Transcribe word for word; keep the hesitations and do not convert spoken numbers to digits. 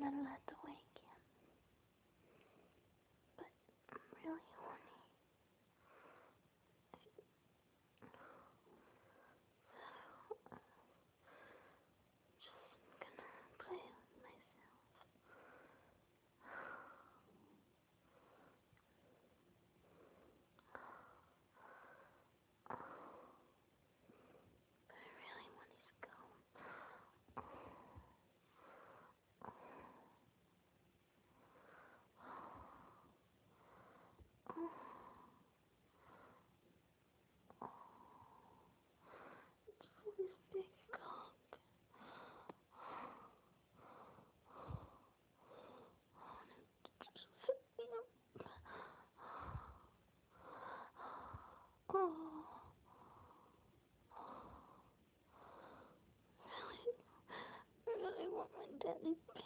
not allowed to wake him. But I'm really horny. So, I'm just gonna play with myself. But I really want his comb. For his big cock. Oh, really, I really want my daddy's